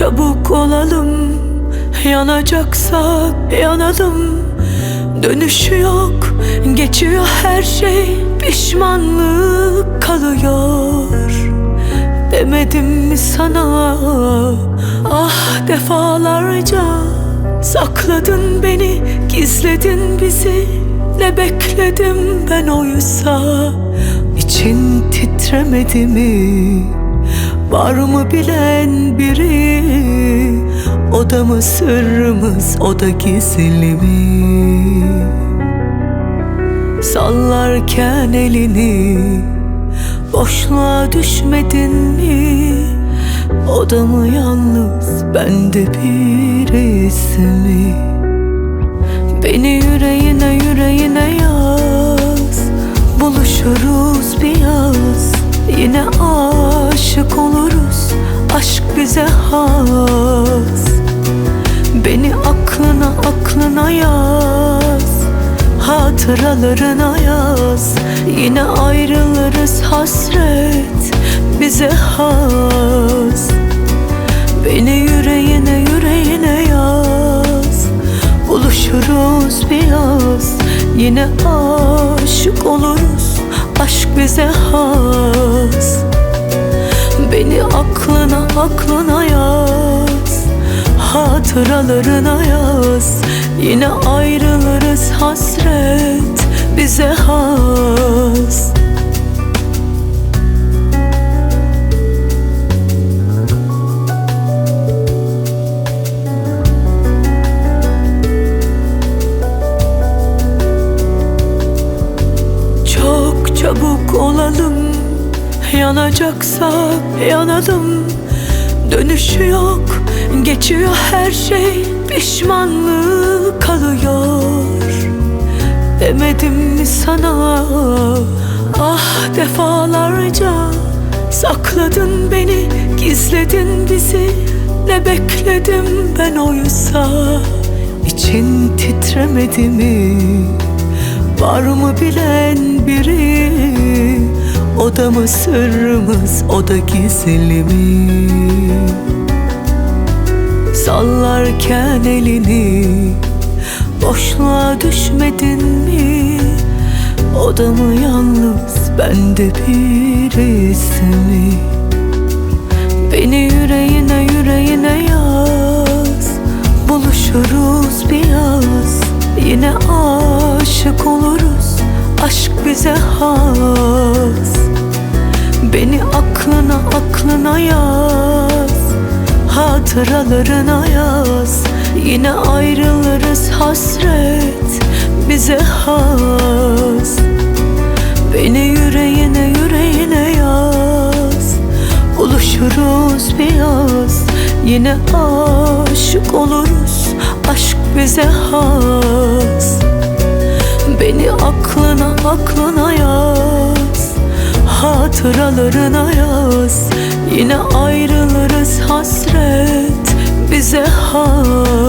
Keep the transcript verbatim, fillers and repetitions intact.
çabuk olalım, yanacaksak yanalım. Dönüşü yok, geçiyor her şey, pişmanlık kalıyor. Demedim mi sana, ah defalarca. Sakladın beni, gizledin bizi, ne bekledim ben oysa. İçin titremedi mi, var mı bilen biri? O da mı sırrımız, o da gizli mi? Sallarken elini, boşluğa düşmedin mi? O da mı yalnız, bende birisi mi? Beni yüreğine yüreğine yaz, buluşuruz bir yaz. Yine aşık oluruz, aşk bize has. Beni aklına aklına yaz, hatıralarına yaz. Yine ayrılırız, hasret bize has. Beni yüreğine yüreğine yaz, buluşuruz bir yaz. Yine aşık oluruz, aşk bize has. Beni aklına aklına yaz, hatıralarına yaz. Yine ayrılırız, hasret bize has. Çok çabuk olalım, yanacaksak yanalım. Dönüşü yok, geçiyor her şey, pişmanlık kalıyor. Demedim mi sana, ah defalarca. Sakladın beni, gizledin bizi, ne bekledim ben oysa. İçin titremedi mi, var mı bilen biri? O da mı sırrımız, o da gizli mi? Sallarken elini, boşluğa düşmedin mi? O da mı yalnız, bende birisi mi? Beni yüreğine yüreğine yaz, buluşuruz bir yaz. Yine aşık oluruz, aşk bize has. Beni aklına aklına yaz, hatıralarına yaz. Yine ayrılırız, hasret bize has. Beni yüreğine yüreğine yaz, buluşuruz bir yaz. Yine aşık oluruz, aşk bize has. Beni aklına aklına yaz, hatıralarına yaz. Yine ayrılırız, hasret bize has.